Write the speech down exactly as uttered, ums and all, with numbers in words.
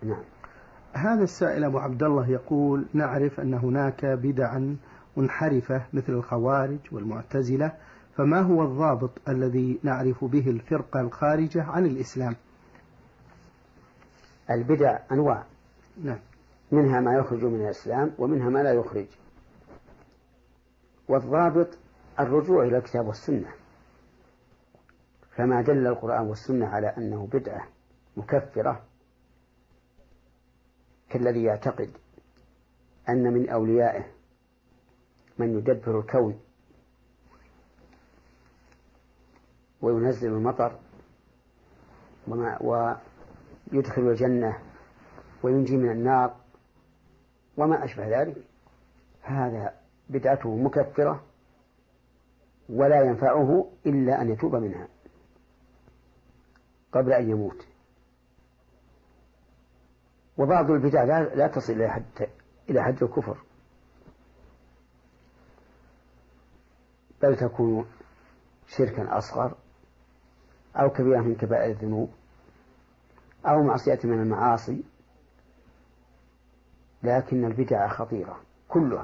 نعم. هذا السائل أبو عبد الله يقول: نعرف أن هناك بدعا منحرفة مثل الخوارج والمعتزلة، فما هو الضابط الذي نعرف به الفرقة الخارجة عن الإسلام؟ البدع أنواع، نعم. منها ما يخرج من الإسلام ومنها ما لا يخرج، والضابط الرجوع إلى الكتاب والسنة، فما دل القرآن والسنة على أنه بدعة مكفرة كالذي يعتقد أن من أوليائه من يدبر الكون وينزل المطر ويدخل الجنة وينجي من النار وما أشبه ذلك، هذا بدعته مكفرة ولا ينفعه إلا أن يتوب منها قبل أن يموت. وبعض البدع لا تصل إلى حد إلى حد الكفر، بل تكون شركا أصغر أو كبيرة من كبائر الذنوب أو معصية من المعاصي، لكن البدع خطيرة كلها